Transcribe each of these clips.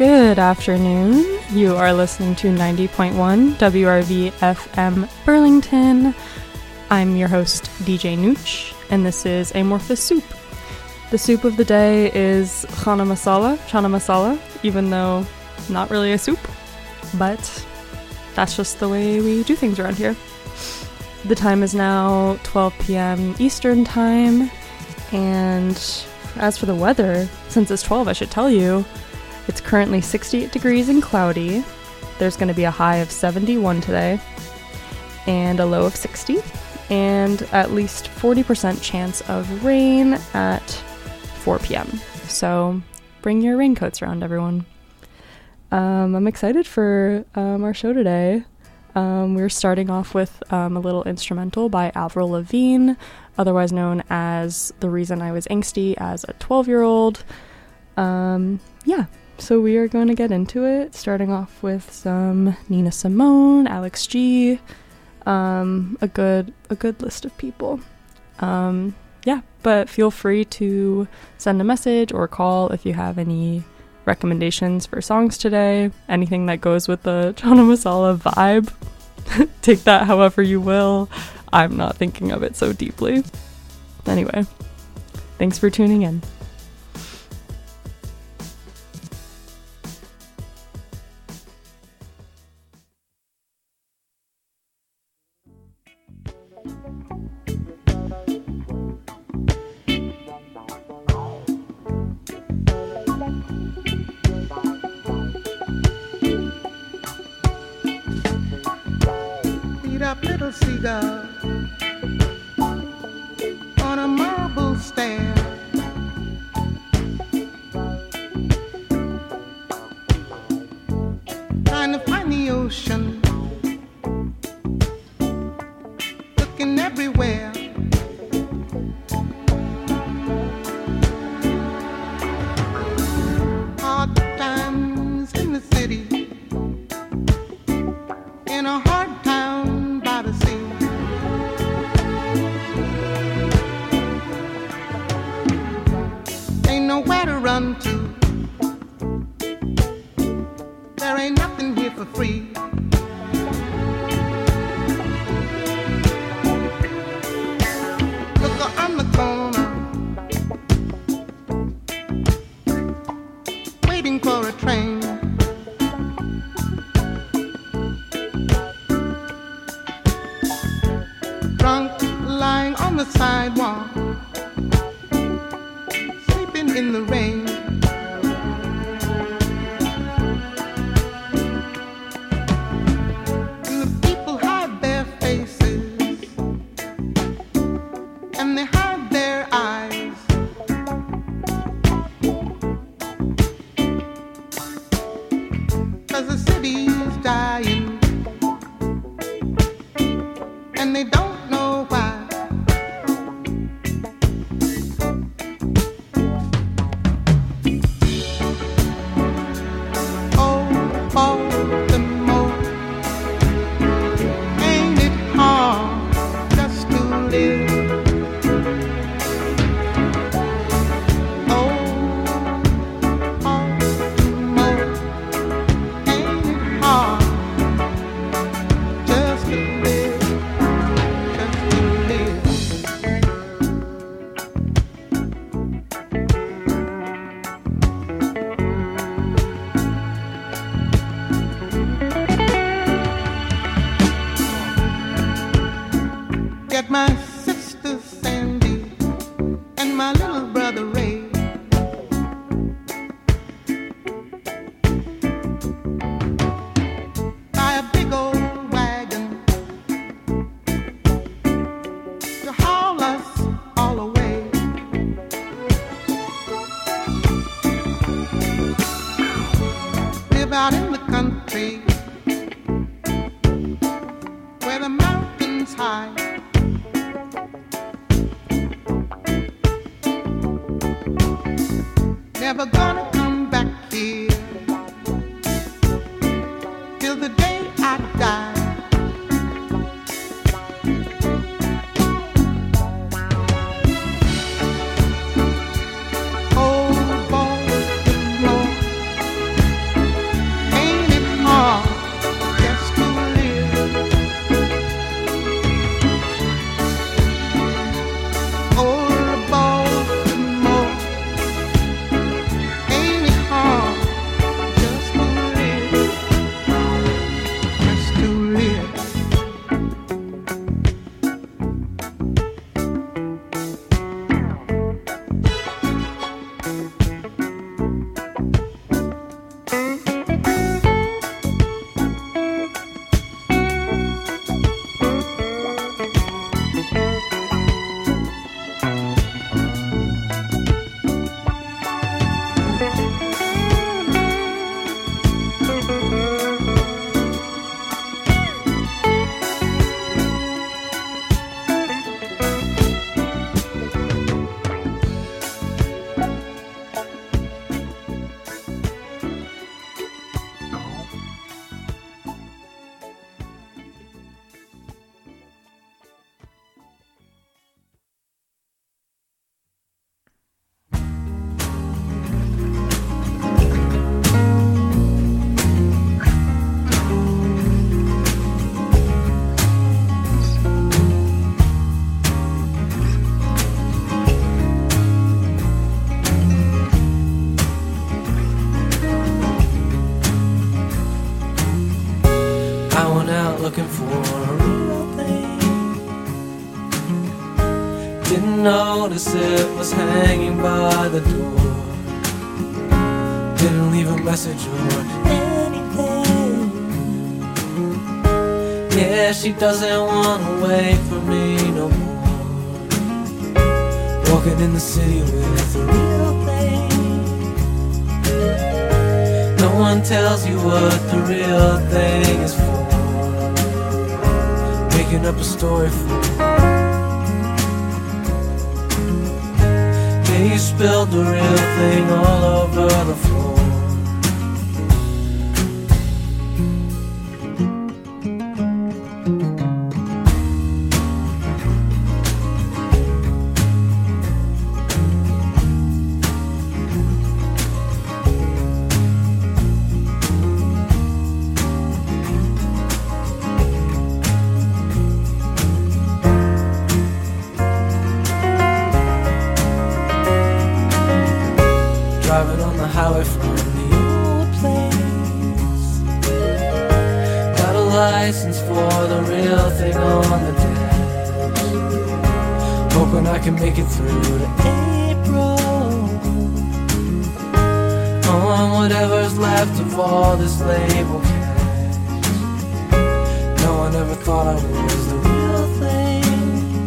Good afternoon. You are listening to 90.1 WRV FM Burlington. I'm your host, DJ Nooch, and this is Amorphous Soup. The soup of the day is chana masala, even though not really a soup, but that's just the way we do things around here. The time is now 12 p.m. Eastern Time, and as for the weather, since it's 12, I should tell you, it's currently 68 degrees and cloudy. There's going to be a high of 71 today, and a low of 60, and at least 40% chance of rain at 4 p.m. So bring your raincoats around, everyone. I'm excited for our show today. We're starting off with a little instrumental by Avril Lavigne, otherwise known as The Reason I Was Angsty as a 12-year-old. So we are going to get into it, starting off with some Nina Simone, Alex G, a good list of people. But feel free to send a message or call if you have any recommendations for songs today, anything that goes with the chana masala vibe. Take that however you will. I'm not thinking of it so deeply. Anyway, thanks for tuning in. Little seagull on a marble stand, trying to find the ocean, looking everywhere. Hard times in the city, in a hard town by the sea. Ain't nowhere to run to. There ain't nothing here for free. Look on the corner, waiting for a train. Drunk, lying on the sidewalk, sleeping in the rain. And the people hide their faces, and they hide their eyes. Cause the city's dying, and they don't know why. Oh, Baltimore, ain't it hard just to live? Oh, Baltimore, ain't it hard just to live? Get my sister Sandy and my little brother Ray. Buy a big old wagon to haul us all away. Live out in the country where the mountains high. Never gonna come back here till the day I die. Oh, Baltimore, looking for a real thing. Didn't notice it was hanging by the door. Didn't leave a message or anything. Yeah, she doesn't want to wait for me no more. Walking in the city with a real thing. No one tells you what the real thing is for. Making up a story for. Yeah, you spilled the real thing all over the floor. Driving on the highway from the old place. Got a license for the real thing on the dash. Hoping I can make it through to April. On whatever's left of all this label cash. No one ever thought I was the real thing.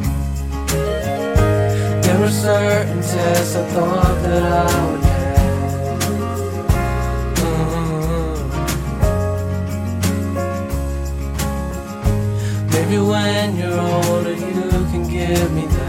There were certain tests I thought that I would. Maybe when you're older you can give me that.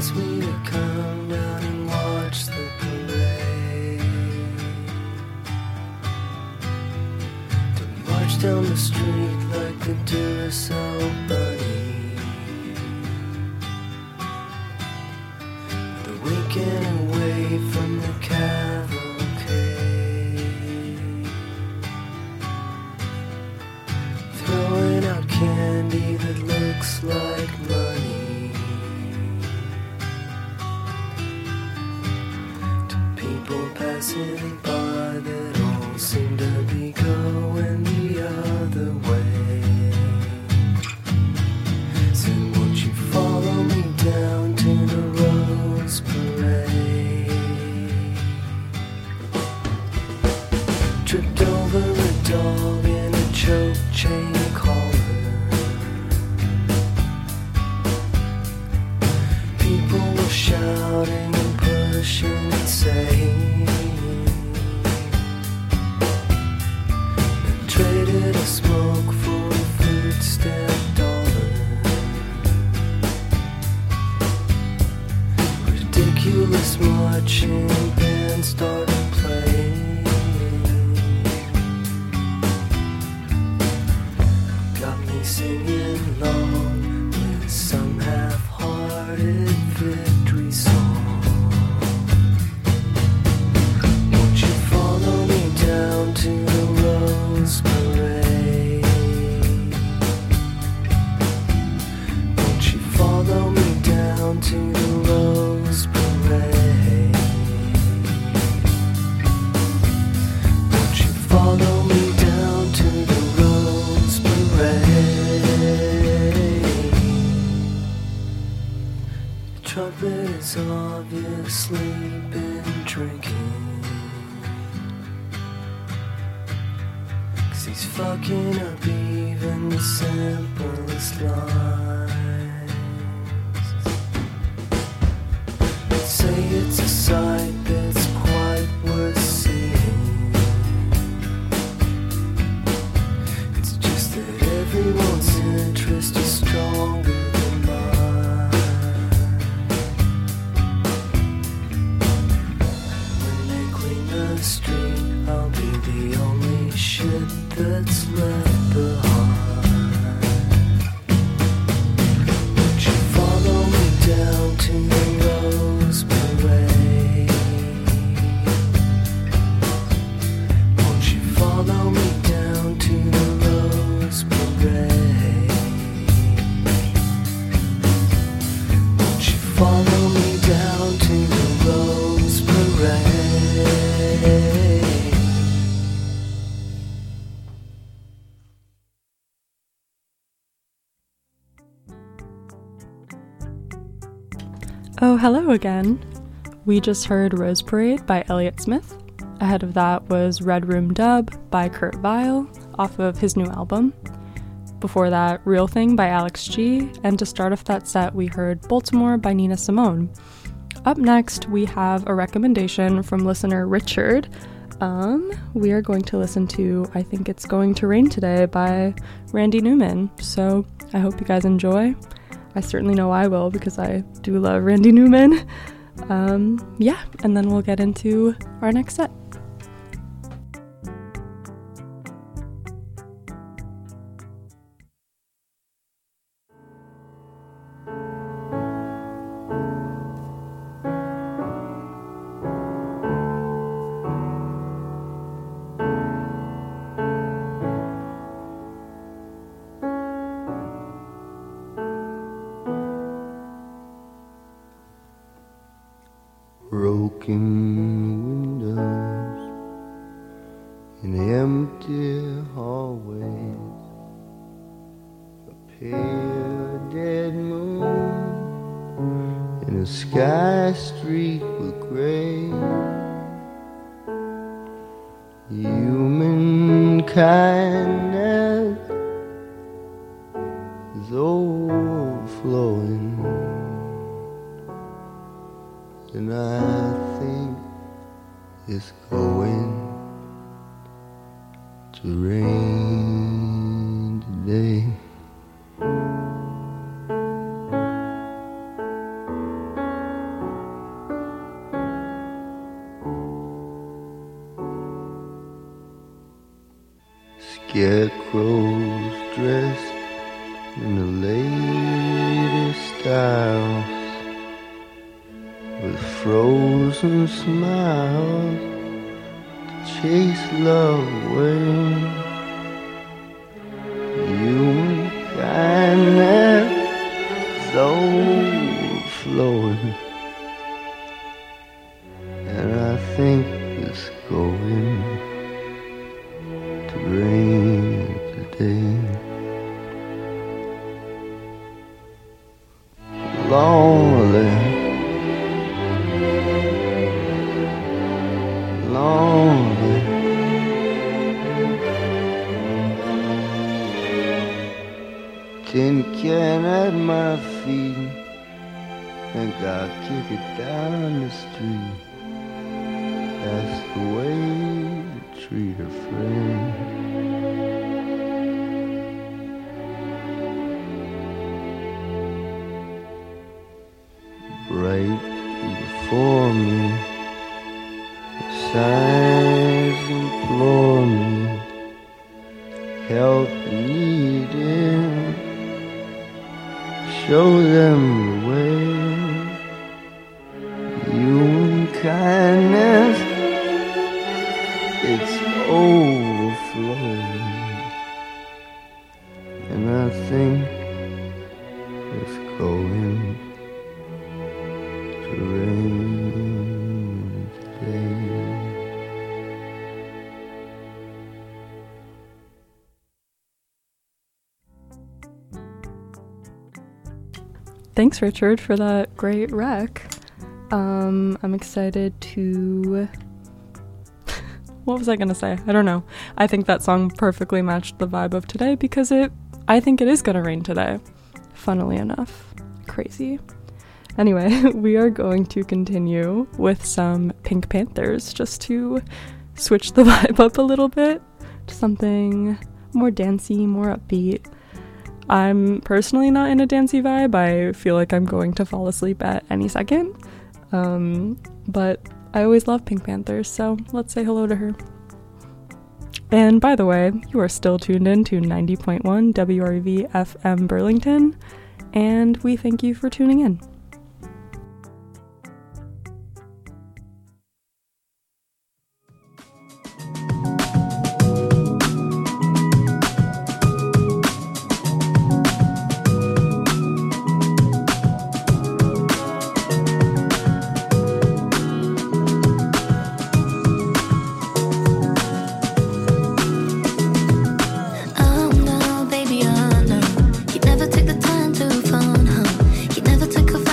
asked me to come down and watch the parade, to march down the street like a Duracell bunny, the weekend away from the cavalcade, throwing out candy that looks like money to people passing by that all seem to be going the other way. Said, won't you follow me down to the Rose Parade? Tripped over a dog in a choke chain collar. People were shouting and pushing and saying, and traded a smoke for a food stamp dollar. Ridiculous marching band started playing, got me singing along with some half-hearted victory song. Won't you follow me down to the Rose Parade? Won't you follow me down to the Rose Parade? Won't you follow me down to the Rose Parade? The trumpet has obviously been drinking, 'cause he's fucking up even the simplest lines. Say it's a sight that's quite worth seeing. It's just that everyone's interest is stronger than mine. When they clean the street, I'll be the only shit that's left behind. Won't you follow me down to the Rose Parade? Won't you follow me down to the Rose Parade? Won't you follow me down to the Rose Parade? Oh, hello again. We just heard Rose Parade by Elliott Smith. Ahead of that was Red Room Dub by Kurt Vile off of his new album. Before that, Real Thing by Alex G. And to start off that set, we heard Baltimore by Nina Simone. Up next, we have a recommendation from listener Richard. We are going to listen to I Think It's Going to Rain Today by Randy Newman. So I hope you guys enjoy. I certainly know I will because I do love Randy Newman. Yeah, and then we'll get into our next set. Broken windows in empty hallways, a pale dead moon in a sky streaked with gray. Human kindness is overflowing, and I think it's going to rain today. in the latest styles, with frozen smiles to chase love away. Human kindness is overflowing, and I think it's going to rain today. Lonely, lonely, tin can at my feet, and God kick it down the street. That's the way to treat a friend. Right before me, the signs implore me, help needed, show them the way. Human kindness, it's overflowing, and I think it's going to rain today. Thanks, Richard, for that great rec. I'm excited to... What was I gonna say? I don't know. I think that song perfectly matched the vibe of today because I think it is gonna rain today. Funnily enough. Crazy. Anyway, we are going to continue with some Pink Panthers just to switch the vibe up a little bit to something more dancey, more upbeat. I'm personally not in a dancey vibe. I feel like I'm going to fall asleep at any second. But I always love Pink Panthers, so let's say hello to her. And by the way, you are still tuned in to 90.1 WRV FM Burlington, and we thank you for tuning in. Never took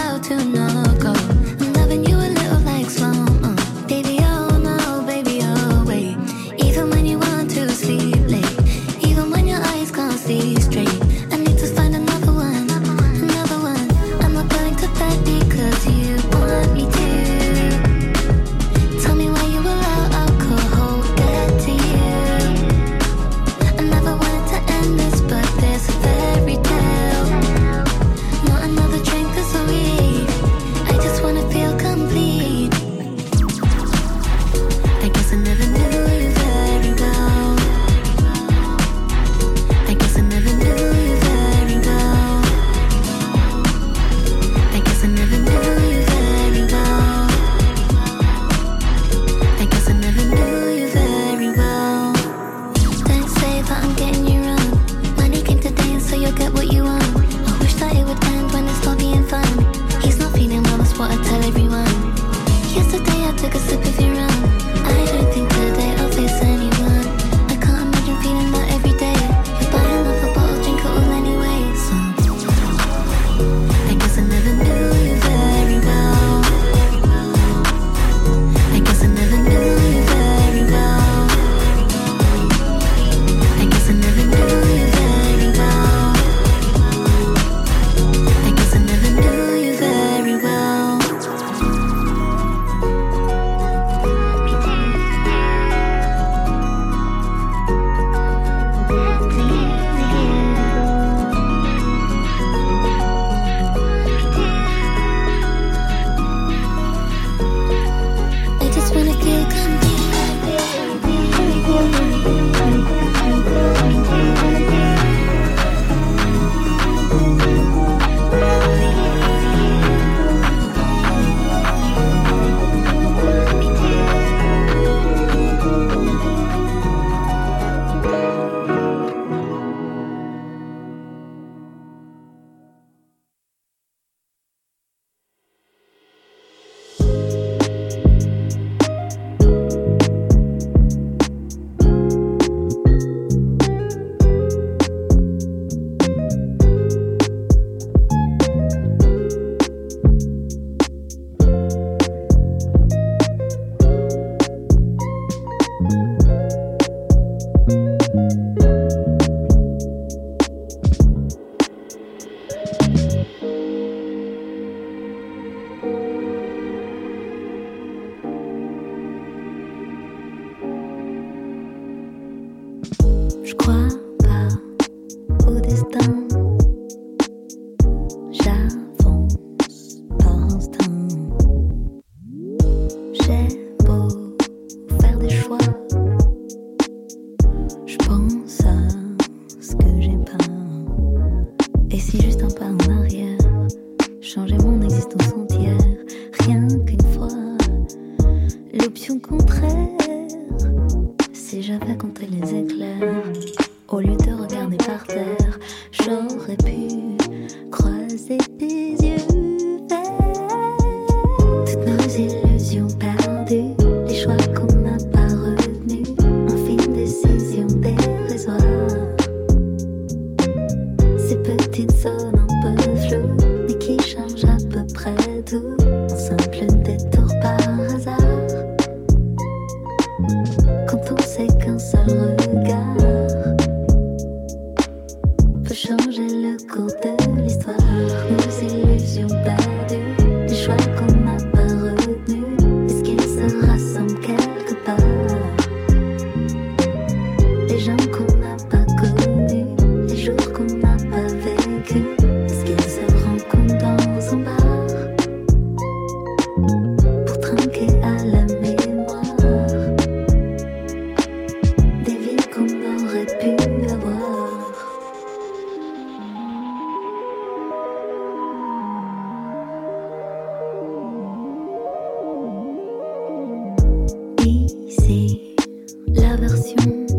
Et si juste un pas en arrière changeait mon existence entière, rien qu'une fois. L'option contraire, si j'avais compté les éclairs, au lieu de regarder par terre, j'aurais pu croiser tes yeux verts. Toutes nos illusions perdues, les choix qu'on n'a pas retenus, en fine décision dérisoire. Ces petites zones un peu floues, mais qui changent à peu près tout, en simple détour par hasard. Quand on sait qu'un seul regard peut changer le cours de l'histoire. Nos illusions perdues, les choix qu'on n'a pas retenus, est-ce qu'ils se rassemblent quelque part? Les gens qu'on n'a pas connus, les jours qu'on n'a pas vécus, est-ce qu'ils se rencontrent dans un bar pour trinquer à la mémoire des vies qu'on aurait pu avoir? Ici, la version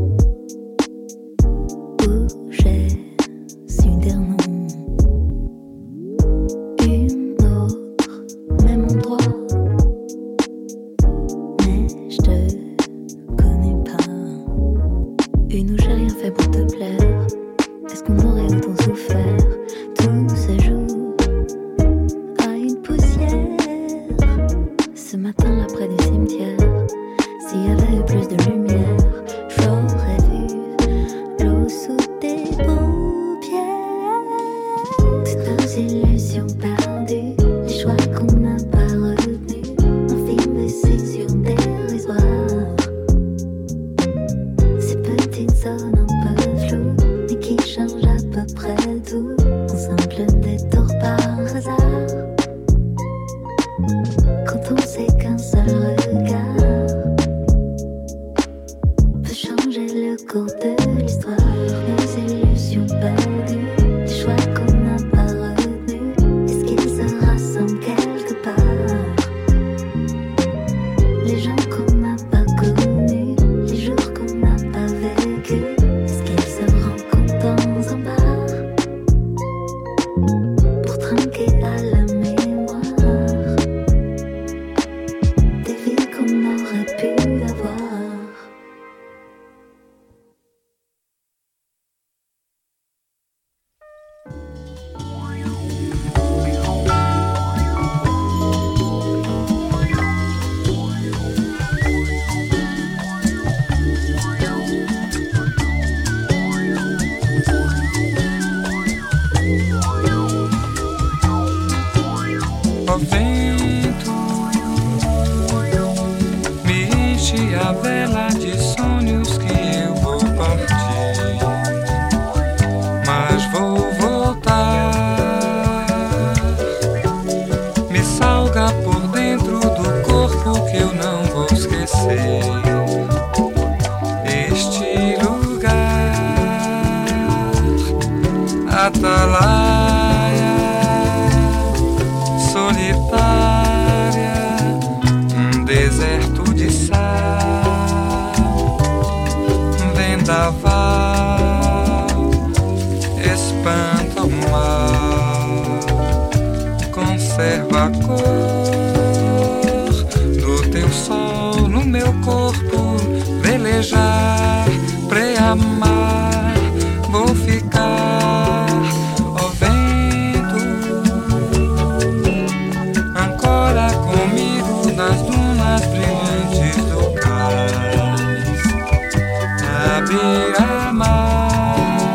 où j'ai su dire non. Une autre, même endroit, mais je te connais pas. Une où j'ai rien fait pour te plaire. Est-ce qu'on aurait autant souffert? Tout se joue à une poussière. Ce matin-là près du cimetière, s'il y avait eu plus de lumière, j'aurais vu l'eau sous tes paupières. Toutes nos illusions perdues, les choix qu'on n'a pas retenus, en fine décision dérisoire. Ces petites zones un peu floues, mais qui changent à peu près tout, en simple détour par hasard. Quand on sait qu'un seul regard peut changer le cours de l'histoire. Nos illusions perdues, les choix qu'on n'a pas retenus, est-ce qu'ils se rassemblent quelque part? Les gens qu'on n'a pas connus, les jours qu'on n'a pas vécus, est-ce qu'ils se rencontrent dans un bar pour trinquer à la mémoire des vies qu'on aurait pu avoir? Ó vento, me enche a vela de sonhos que eu vou partir, mas vou voltar. Me salga por dentro do corpo que eu não vou esquecer. Este lugar, atalaia solitária, deserto de sal, vendaval, espanta o mal, conserva a cor do teu sol no meu corpo, velejar, pré-amar, vou ficar, ó vento, ancora comigo nas dunas brilhantes do cais, à beira-mar,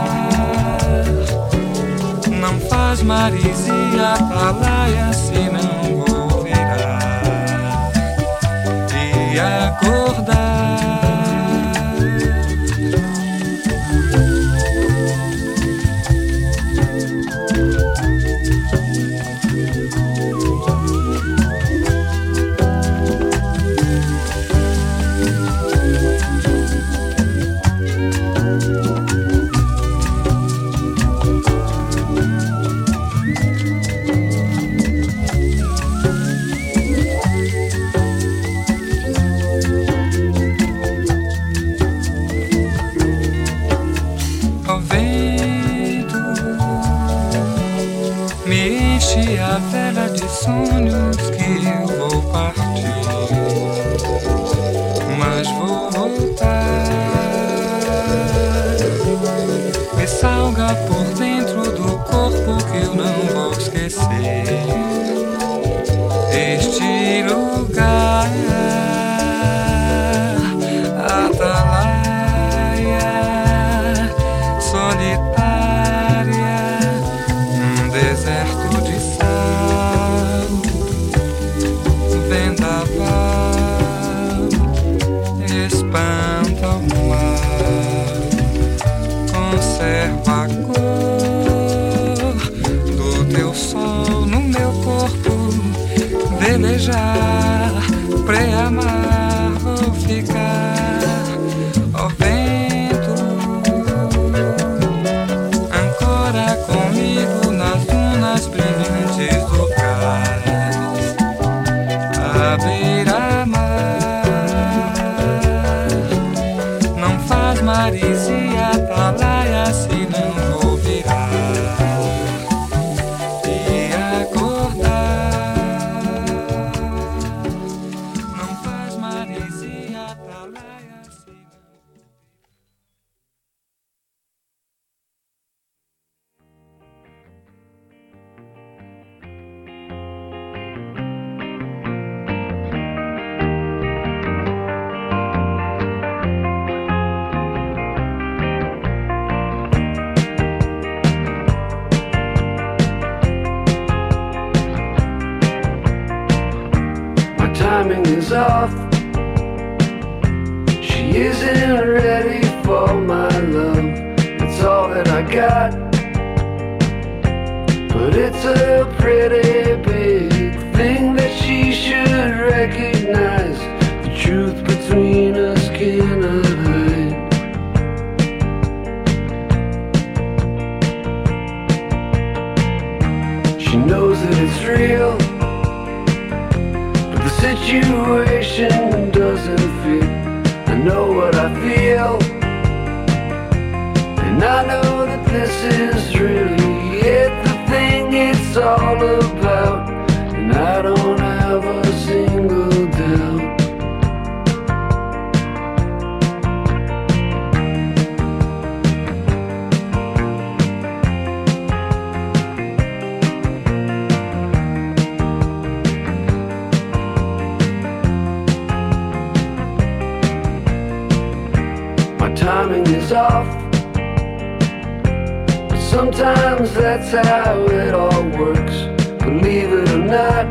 não faz marisia, atalaia se não ouvirá e acordar. Me enche a vela de sonhos que eu vou partir, mas vou voltar. Me salga por dentro do corpo que eu não vou esquecer este lugar. Atalaia solitária, deserto de sal, vendaval, espanta o mar, conserva a cor do teu sol no meu corpo, velejar, pré-amar, vou ficar, ó vento, ancora comigo nas dunas brilhantes do cais, à beira-mar, não faz maresia, atalaia, se não vou virar e acordar, não faz maresia, atalaia, se não. My timing is off. She isn't ready for my love. It's all that I got, but it's a pretty big thing that she should recognize. The truth between us cannot hide. She knows that it's real, but the situation doesn't fit. I know what I feel, and I know that this is really it, the thing it's all about, and I don't have a single doubt. My timing is off, but sometimes that's how it all works. Believe it or not,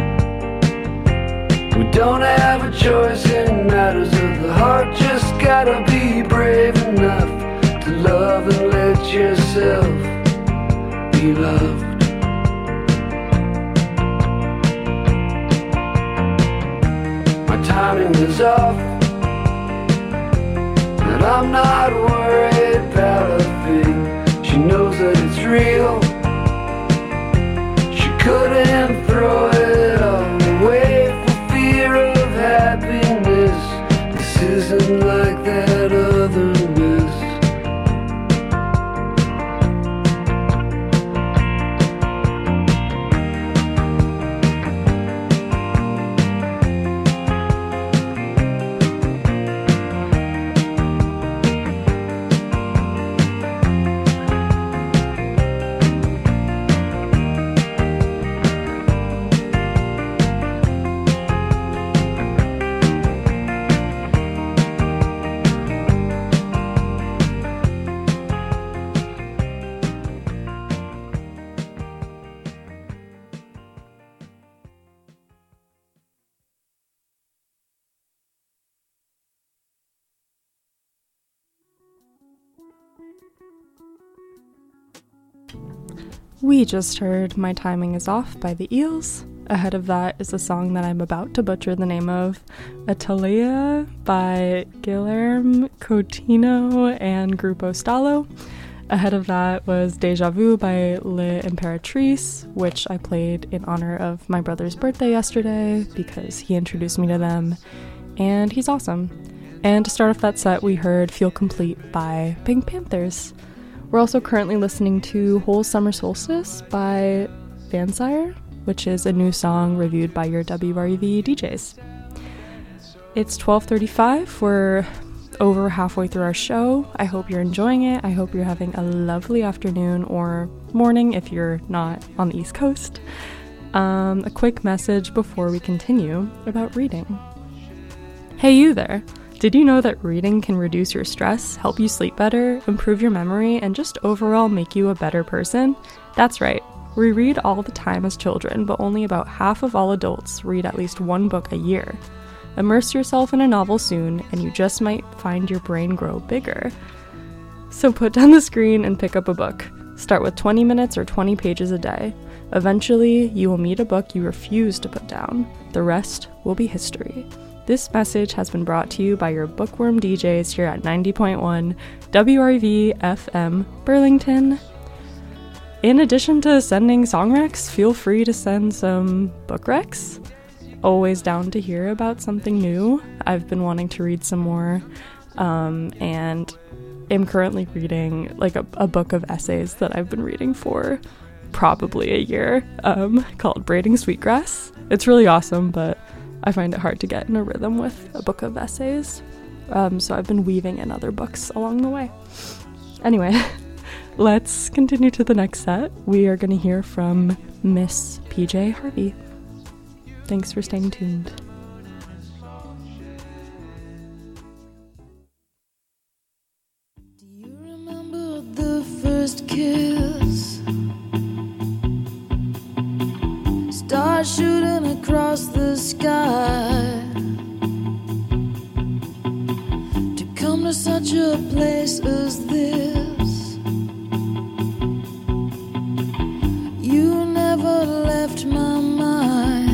we don't have a choice in matters of the heart. Just gotta be brave enough to love and let yourself be loved. My timing is off, but I'm not worried about a thing. She knows that it's real. She couldn't throw it all away for fear of happiness. This isn't like that other mess. We just heard My Timing Is Off by the Eels. Ahead of that is a song that I'm about to butcher the name of, Atalaia by Guilherme Coutinho and Grupo Stalo. Ahead of that was Deja Vu by Le Imperatrice, which I played in honor of my brother's birthday yesterday because he introduced me to them, and he's awesome. And to start off that set, we heard Feel Complete by Pink Panthers. We're also currently listening to Whole Summer Solstice by Vansire, which is a new song reviewed by your WREV DJs. It's 12:35. We're over halfway through our show. I hope you're enjoying it. I hope you're having a lovely afternoon or morning if you're not on the East Coast. A quick message before we continue about reading. Hey you there! Did you know that reading can reduce your stress, help you sleep better, improve your memory, and just overall make you a better person? That's right. We read all the time as children, but only about half of all adults read at least one book a year. Immerse yourself in a novel soon, and you just might find your brain grow bigger. So put down the screen and pick up a book. Start with 20 minutes or 20 pages a day. Eventually, you will meet a book you refuse to put down. The rest will be history. This message has been brought to you by your bookworm DJs here at 90.1 WRV FM Burlington. In addition to sending song recs, feel free to send some book recs. Always down to hear about something new. I've been wanting to read some more, and am currently reading like a book of essays that I've been reading for probably a year, called Braiding Sweetgrass. It's really awesome, but I find it hard to get in a rhythm with a book of essays, so I've been weaving in other books along the way. Anyway, let's continue to the next set. We are going to hear from Miss PJ Harvey. Thanks for staying tuned. Do you remember the first kiss? Stars shooting across the sky. To come to such a place as this. You never left my mind.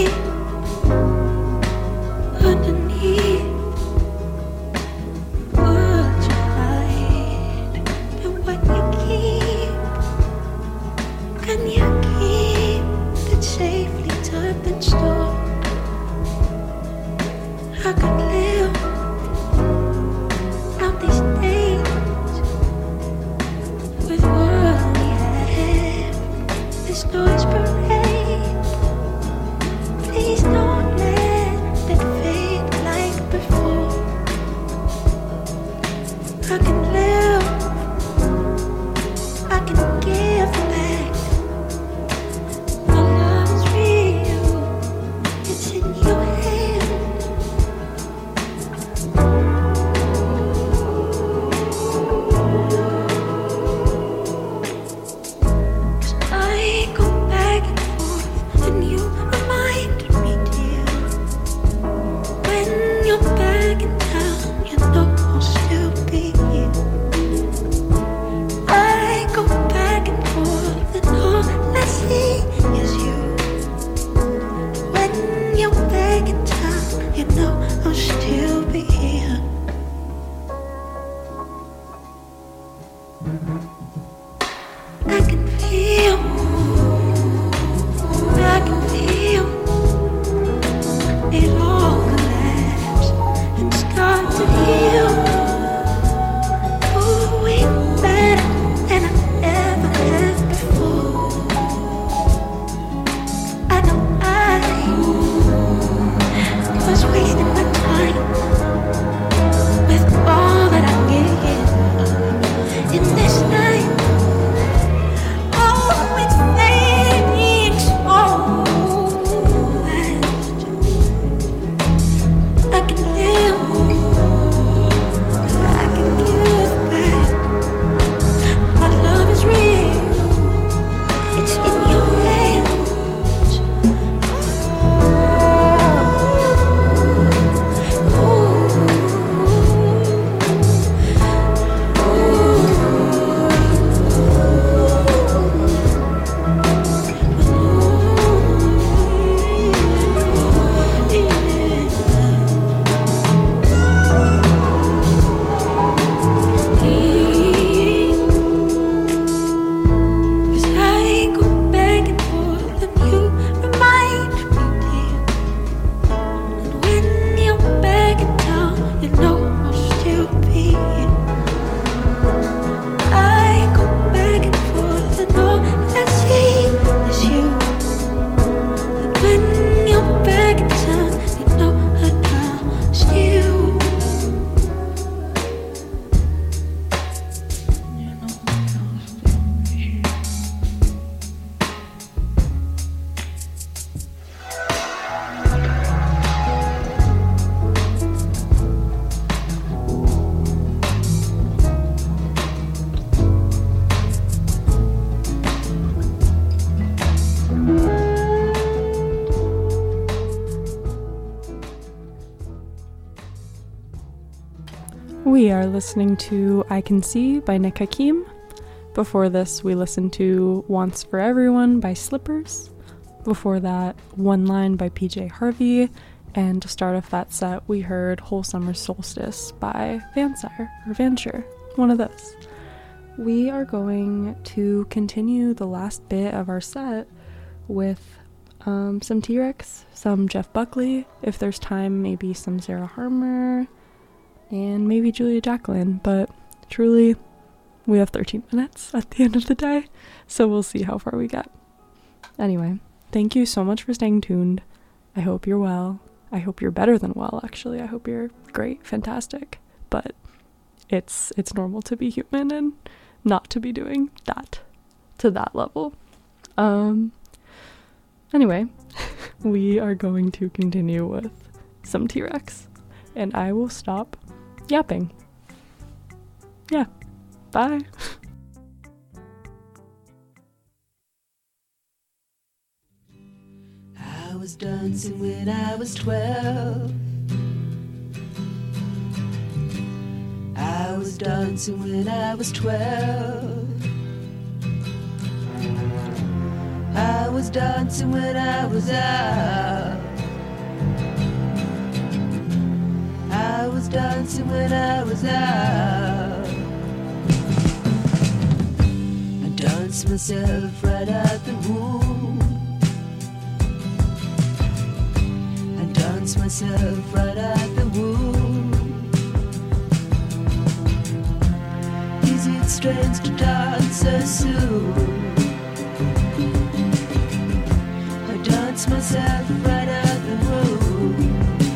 We are listening to I Can See by Nick Hakim. Before this, we listened to Wants for Everyone by Slippers. Before that, One Line by PJ Harvey. And to start off that set, we heard Whole Summer Solstice by Vansire, one of those. We are going to continue the last bit of our set with some T-Rex, some Jeff Buckley, if there's time, maybe some Sarah Harmer, and maybe Julia Jacqueline, but truly, we have 13 minutes at the end of the day, so we'll see how far we get. Anyway, thank you so much for staying tuned. I hope you're well. I hope you're better than well, actually. I hope you're great, fantastic, but it's normal to be human and not to be doing that to that level. Anyway, we are going to continue with some T-Rex, and I will stop yapping. Yeah, bye. I was dancing when I was 12. I was dancing when I was 12. I was dancing when I was out. I was dancing when I was out. I danced myself right out the womb. I danced myself right out the womb. Is it strange to dance so soon? I danced myself right out the womb.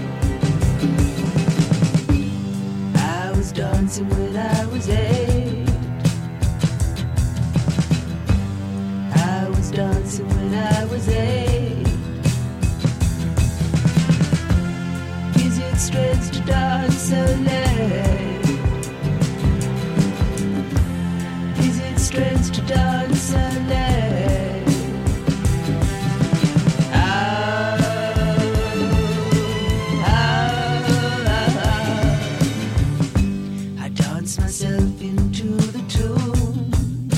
I was dancing when I was 8. I was dancing when I was 8. Is it strange to dance so late? Is it strange to dance so late? I dance myself into the tune.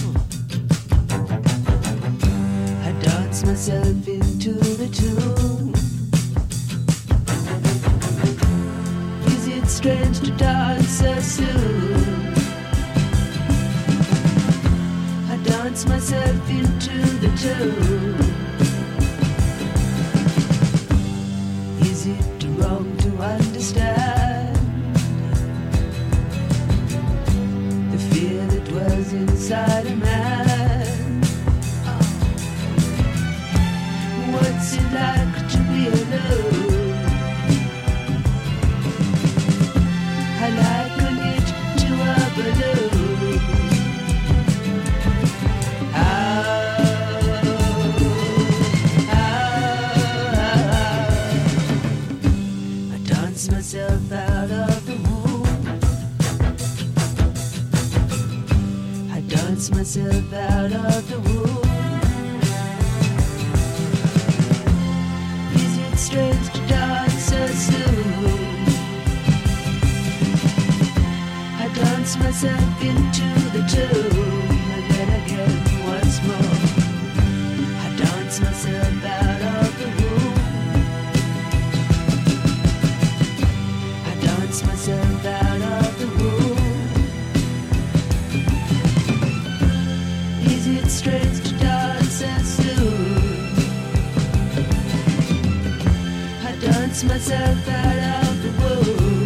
I dance myself into the tune. Is it strange to dance so soon? I dance myself into the tune. Is it wrong to understand the fear that was inside a man? What's it like to be alone? I liken it to a balloon. I dance myself out of the womb. I dance myself out of the womb. Is it strange to dance so soon? I dance myself into the tune, and then again once more. I dance myself out of the womb. I dance myself out of the womb. Is it strange to dance so soon? I dance myself out of the womb.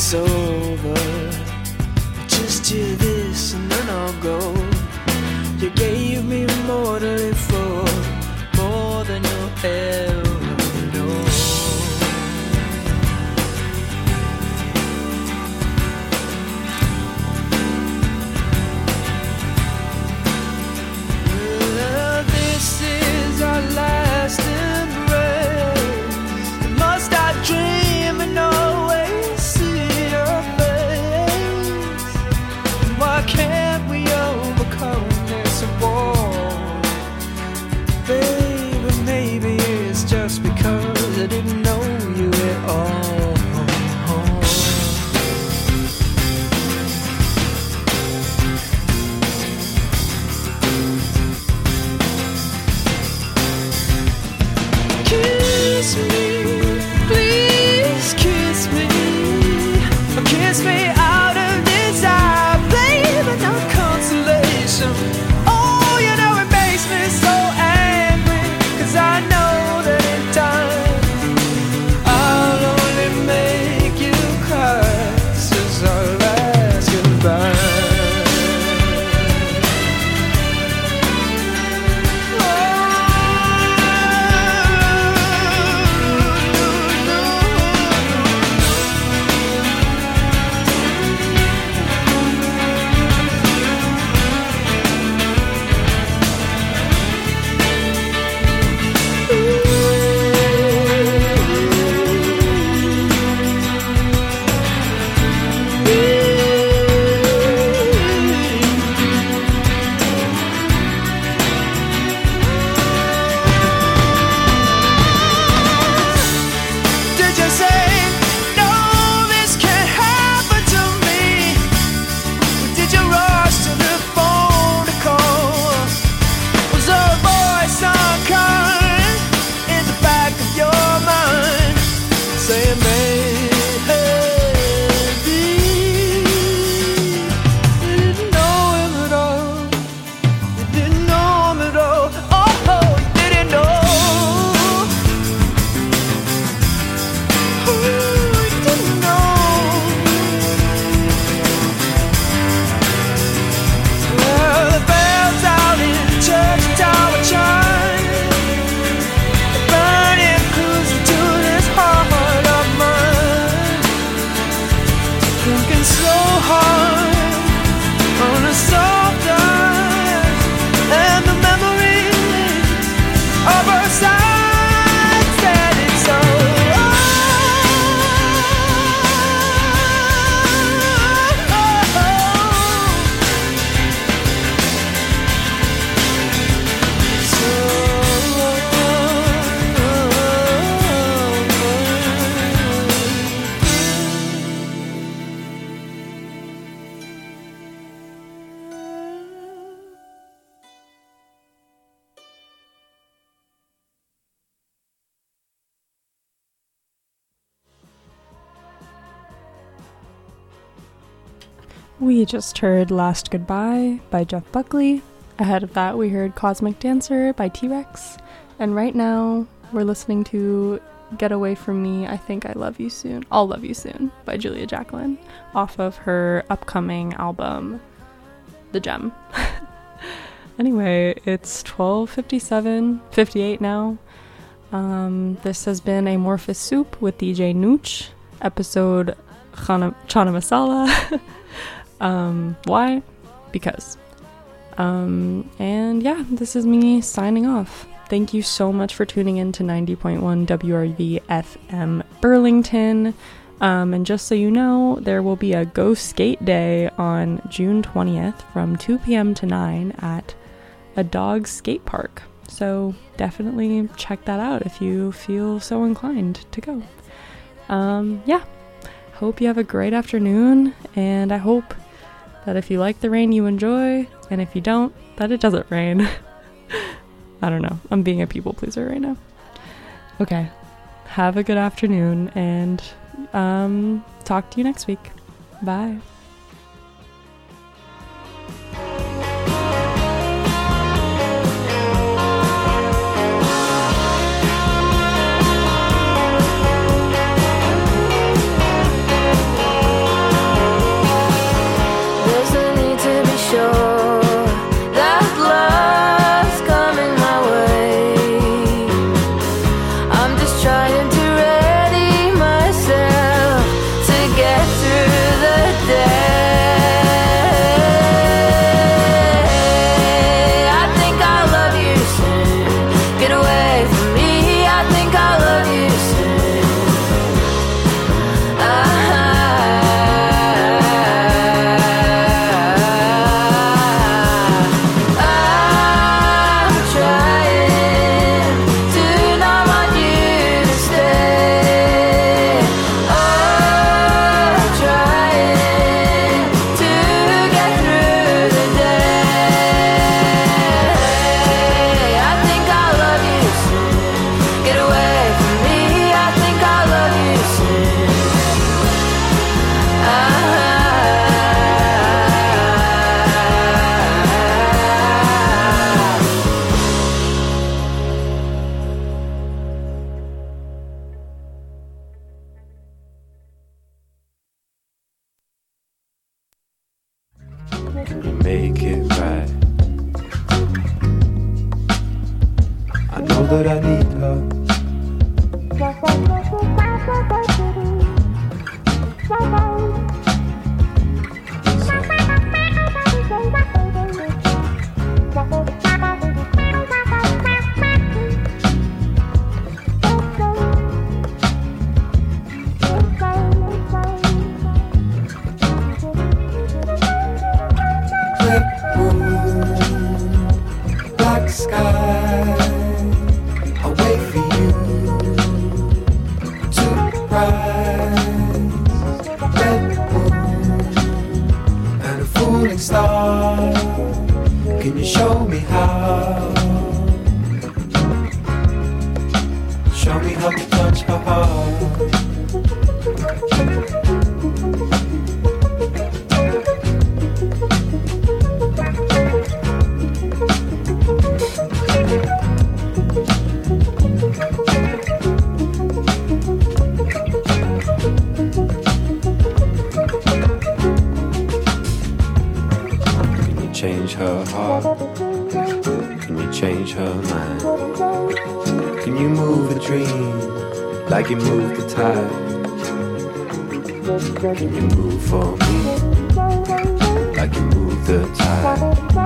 it's over. Just hear this and then I'll go. You gave me more to live for, more than you'll ever know. Well, this is our last embrace. Must I dream and always see your face? Why can't we overcome this wall? Baby, maybe it's just because I didn't know you at all. Kiss me, please kiss me. Kiss me out of desire, baby, not consolation. Oh, you know it makes me so angry, 'cause I know that in time I'll only make you cry. This is our last goodbye. Did you say, no, this can't happen to me? Or did you rush to the phone to call? Was there a voice unkind in the back of your mind saying, maybe you didn't know him at all? You didn't know him at all. Oh, you didn't know. You didn't know. Well, the bells out in the church tower chime, burning cruising to this heart of mine, thinking so hard on a soft night, and the memory of our side standing so. We just heard Last Goodbye by Jeff Buckley. Ahead of that, we heard Cosmic Dancer by T-Rex. And right now, we're listening to Get Away From Me, I Think I Love You Soon. I'll Love You Soon by Julia Jacqueline, off of her upcoming album, The Gem. Anyway, it's 12:58 now. This has been Amorphous Soup with DJ Nooch, episode Chana Masala. Why? Because. And yeah, this is me signing off. Thank you so much for tuning in to 90.1 WRV FM Burlington. And just so you know, there will be a Go Skate Day on June 20th from 2 p.m. to 9 at a dog skate park. So definitely check that out if you feel so inclined to go. Yeah. Hope you have a great afternoon, and I hope that if you like the rain, you enjoy, and if you don't, that it doesn't rain. I don't know. I'm being a people pleaser right now. Okay. Have a good afternoon, and talk to you next week. Bye. that I need her. Change her heart? Can you change her mind? Can you move a dream like you move the tide? Can you move for me like you move the tide?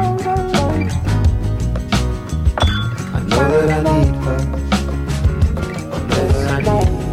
I know that I need her. I know that I need her.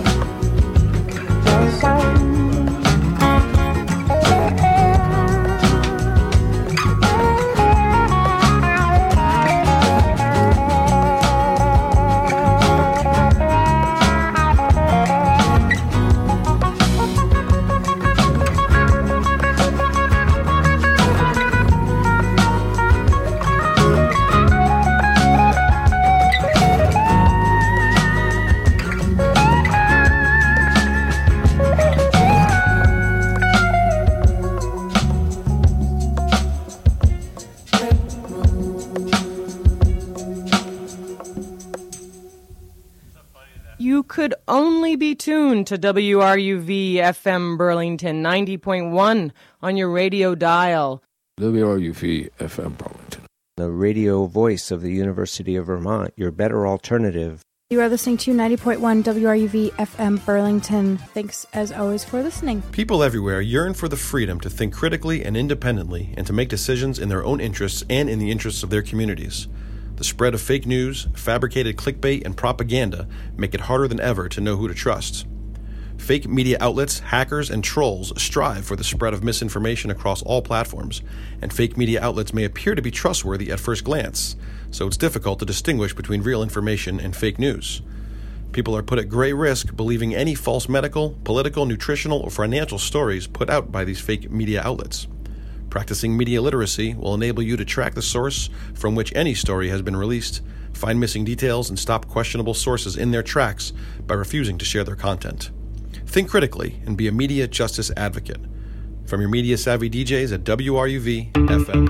Could only be tuned to WRUV FM Burlington 90.1 on your radio dial. WRUV FM Burlington, the radio voice of the University of Vermont, your better alternative. You are listening to 90.1 WRUV FM Burlington. Thanks, as always, for listening. People everywhere yearn for the freedom to think critically and independently and to make decisions in their own interests and in the interests of their communities. The spread of fake news, fabricated clickbait, and propaganda make it harder than ever to know who to trust. Fake media outlets, hackers, and trolls strive for the spread of misinformation across all platforms, and fake media outlets may appear to be trustworthy at first glance, so it's difficult to distinguish between real information and fake news. People are put at great risk believing any false medical, political, nutritional, or financial stories put out by these fake media outlets. Practicing media literacy will enable you to track the source from which any story has been released, find missing details, and stop questionable sources in their tracks by refusing to share their content. Think critically and be a media justice advocate. From your media-savvy DJs at WRUV FM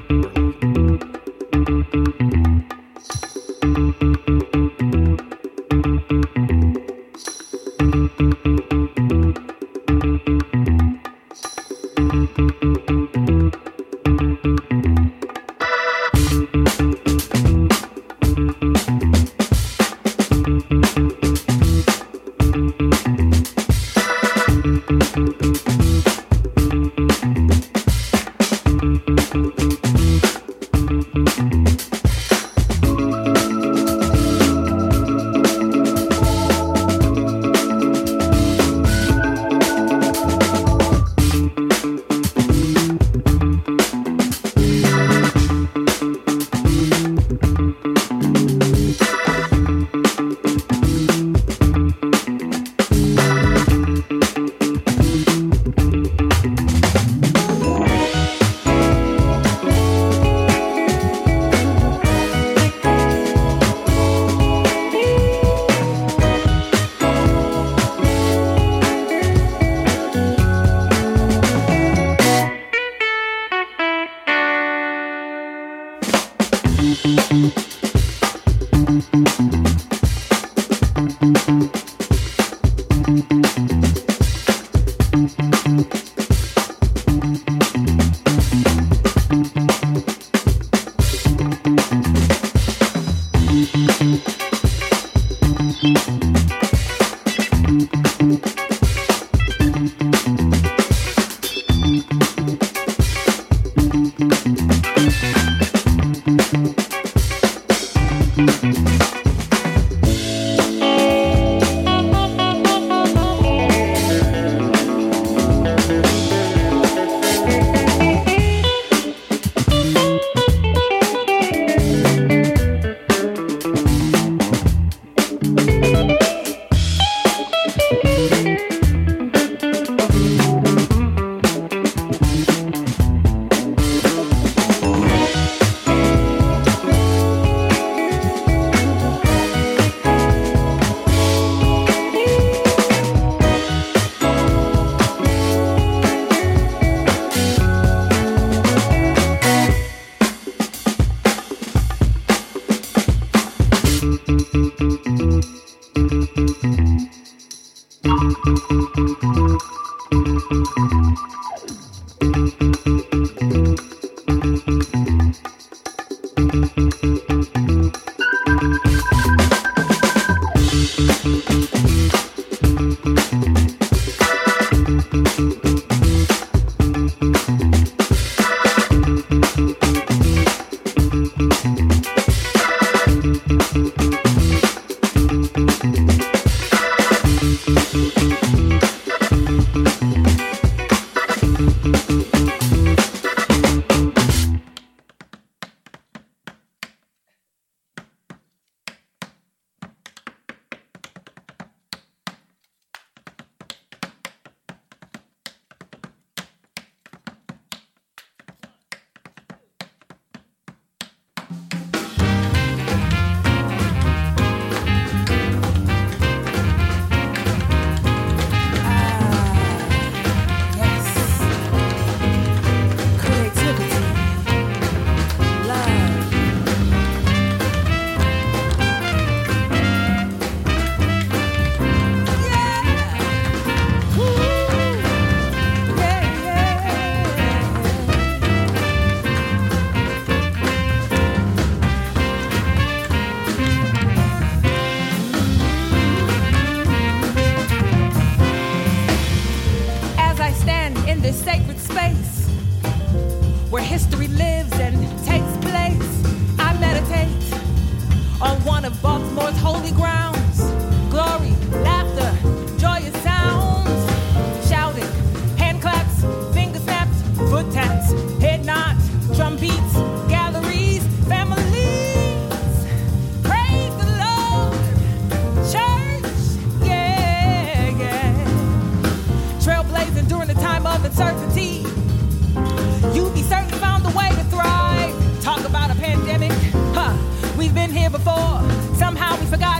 We've been here before, somehow we forgot.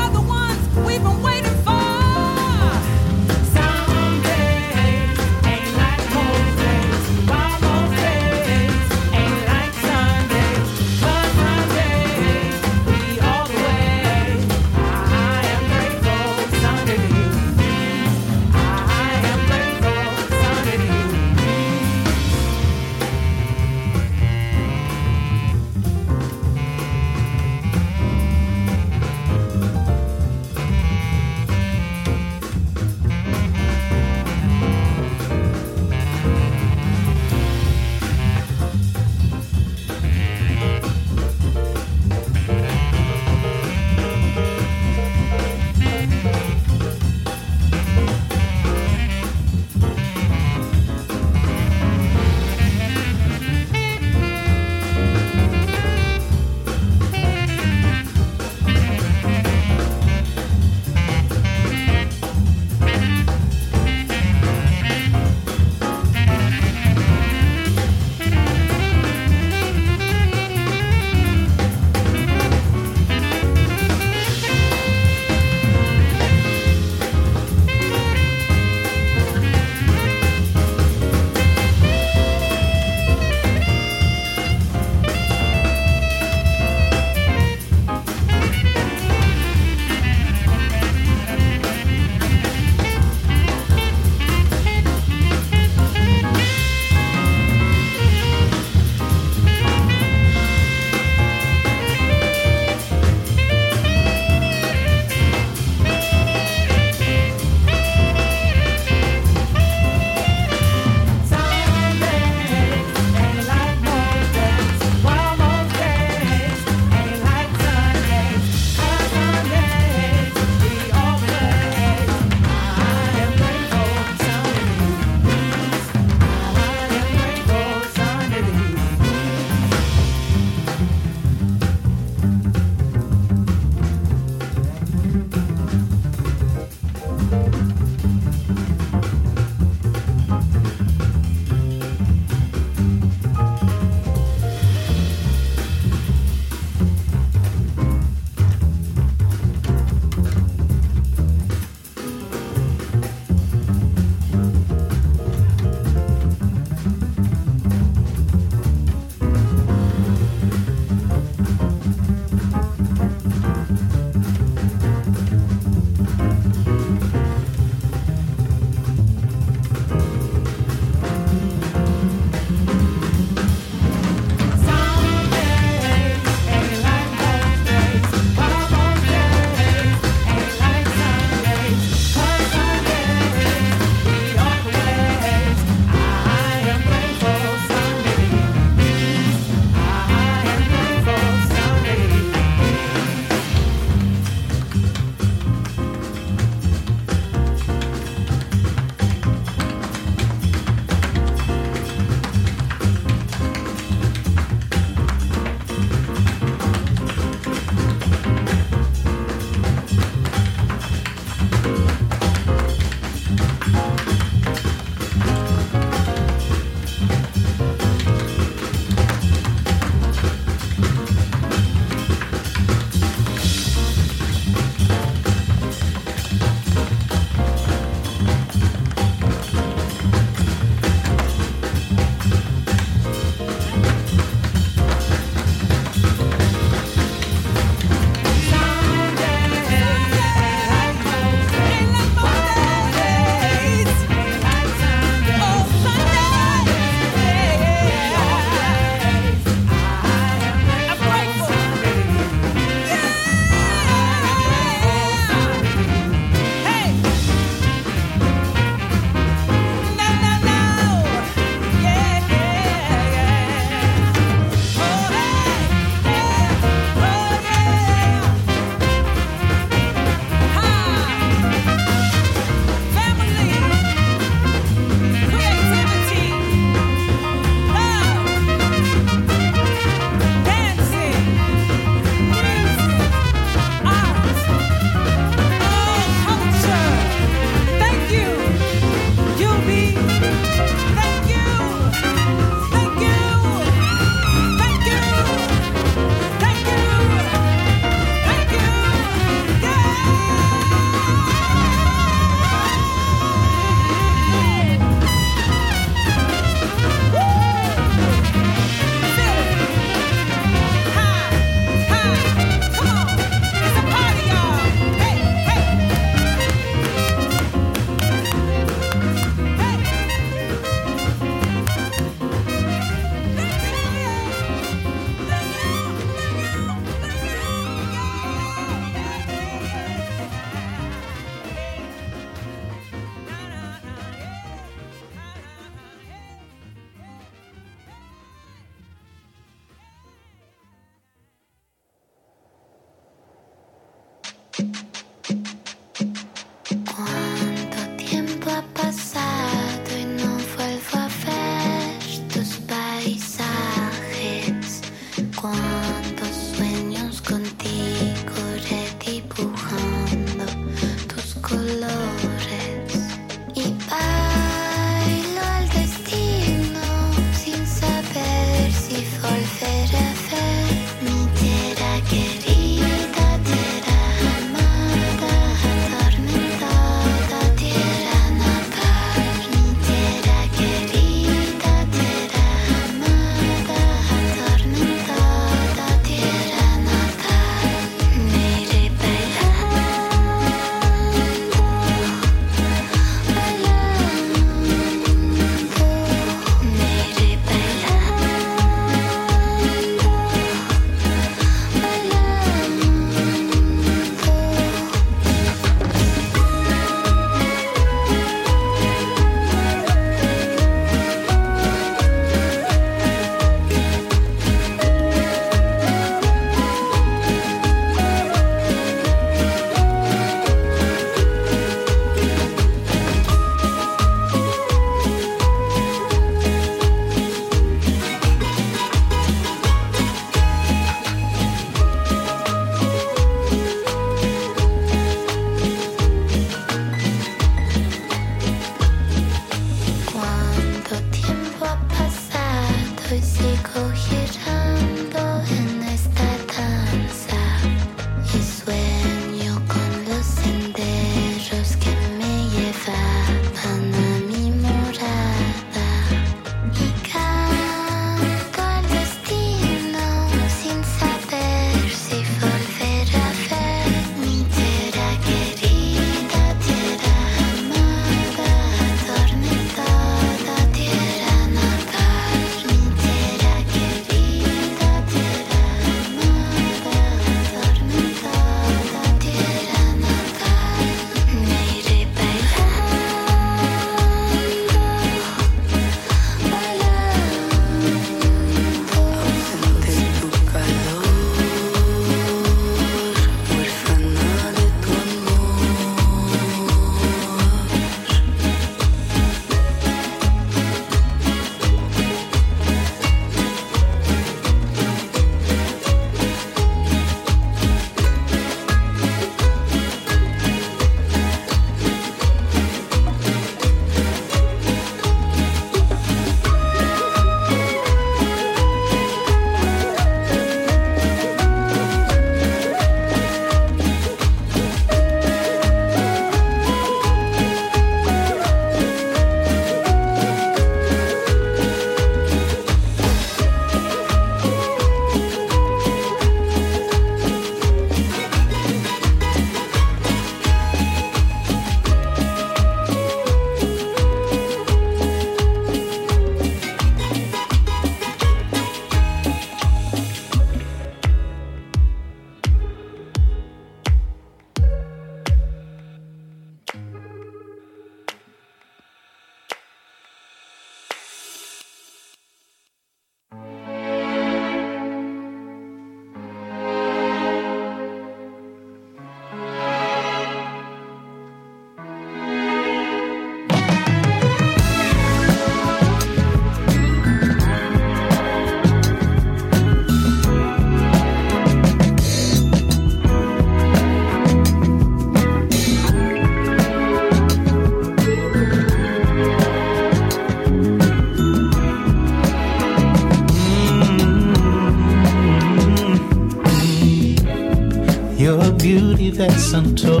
beauty that's untold,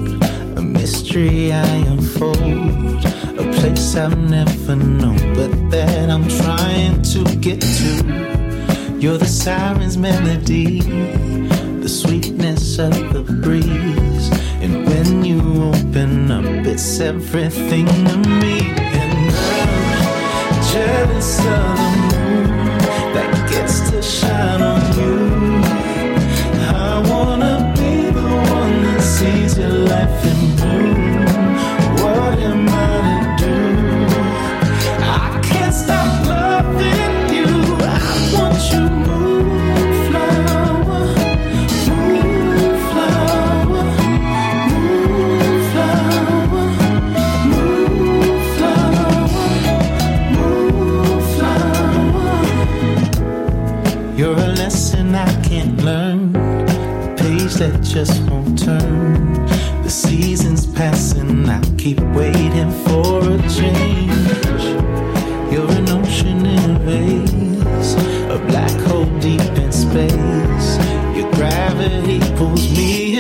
a mystery I unfold, a place I've never known, but that I'm trying to get to. You're the siren's melody, the sweetness of the breeze, and when you open up, it's everything to me. And I'm jealous of the moon that gets to shine on you. I wanna be the one that sees your life in bloom. What am I to do? I can't stop loving you. I want you, moonflower, moonflower, just won't turn. The seasons passing, I keep waiting for a change. You're an ocean in a vase, a black hole deep in space.